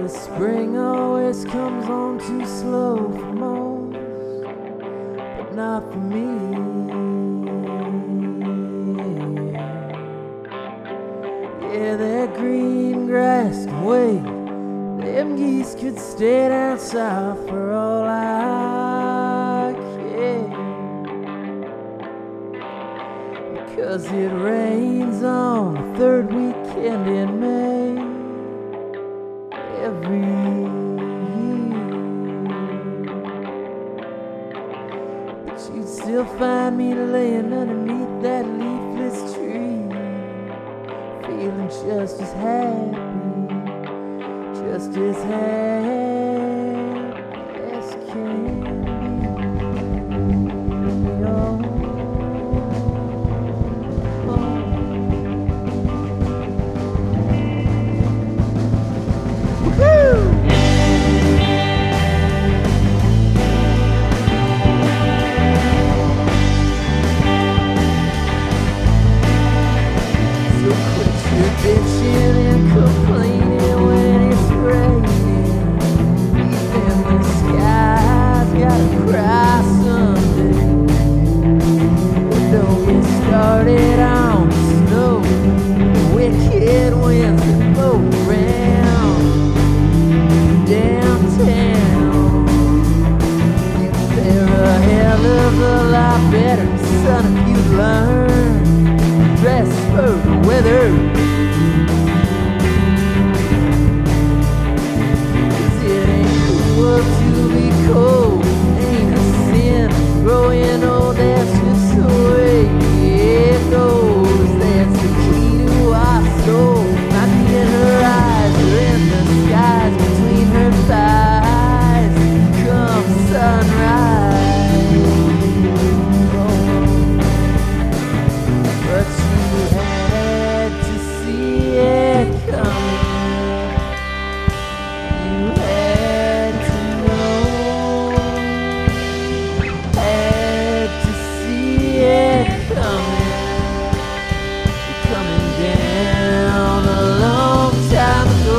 the spring always comes on too slow for most, but not for me. Yeah, that green grass can wait. Them geese could stay down south for all I care, because it rains on the third weekend in May every year. But you'd still find me laying underneath that leafless tree, feeling just as happy, just as happy as can be. So quit your bitching and complaining when it's raining. Even the sky's gotta cry someday. But don't get started on the snow, the wicked winds that blow around downtown. They're a hell of a lot better, son, if you learn to dress for the weather. 'Cause it ain't cool to be cold, ain't a sin. Growing old, that's just the way it goes. That's the key to our soul. Might be in her eyes or in the skies between her thighs. Come sunrise, but you had to see it coming. You had to know, had to see it coming. Coming down a long time ago.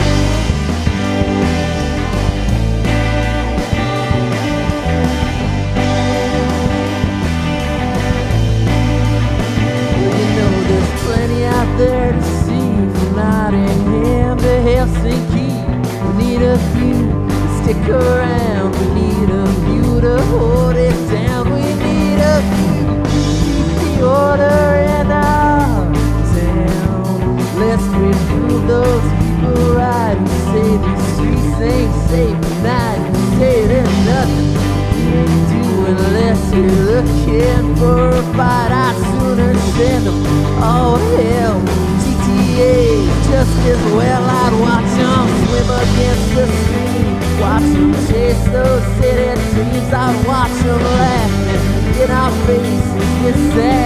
Out there to see from Nottingham to Helsinki. We need a few to stick around. We need a few to hold it down. We need a few to keep the order in our town. Let's remove those people right who say these streets ain't safe at night, who say there's nothing you ain't doing unless you're looking for a fight. I'd sooner send them all hell. GTA, just as well I'd watch them swim against the stream, watch them chase those city dreams. I'd watch them laughing in our faces, get sad